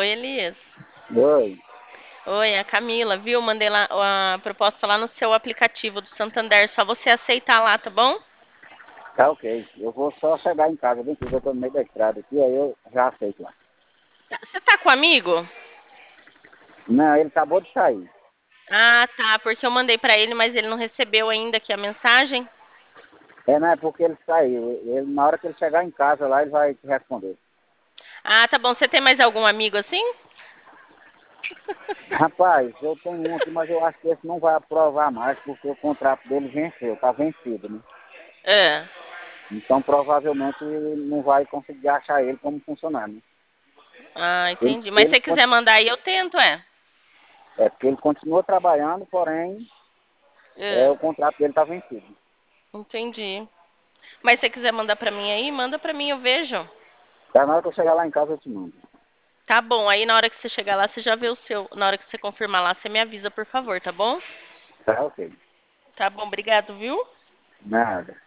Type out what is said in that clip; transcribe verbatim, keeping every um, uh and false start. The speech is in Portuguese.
Oi, Elias. Oi, Oi, é a Camila, viu? Mandei lá a proposta lá no seu aplicativo do Santander. Só você aceitar lá, tá bom? tá ok. Eu vou só chegar em casa, bem que eu tô no meio da estrada aqui, aí eu já aceito lá. Tá- Você tá com um amigo? Não, ele acabou de sair. Ah, tá, porque eu mandei pra ele, mas ele não recebeu ainda aqui a mensagem. É, não é porque ele saiu. Ele, na hora que ele chegar em casa lá, ele vai te responder. Ah, tá bom. Você tem mais algum amigo assim? Rapaz, eu tenho um aqui, mas eu acho que esse não vai aprovar mais, porque o contrato dele venceu, tá vencido, né? Ah, Então provavelmente ele não vai conseguir achar ele como funcionário, né? ah, Ele, entendi. Mas se ele, você con- quiser mandar aí, eu tento, é. é porque ele continua trabalhando, porém é, Ah, o contrato dele tá vencido. entendi. Mas se você quiser mandar pra mim aí, manda pra mim, eu vejo. Tá, na hora que eu chegar lá em casa eu te mando. Tá bom, aí na hora que você chegar lá, você já vê o seu. Na hora que você confirmar lá, você me avisa, por favor, tá bom? Tá ok. Tá bom, obrigado, viu? Nada.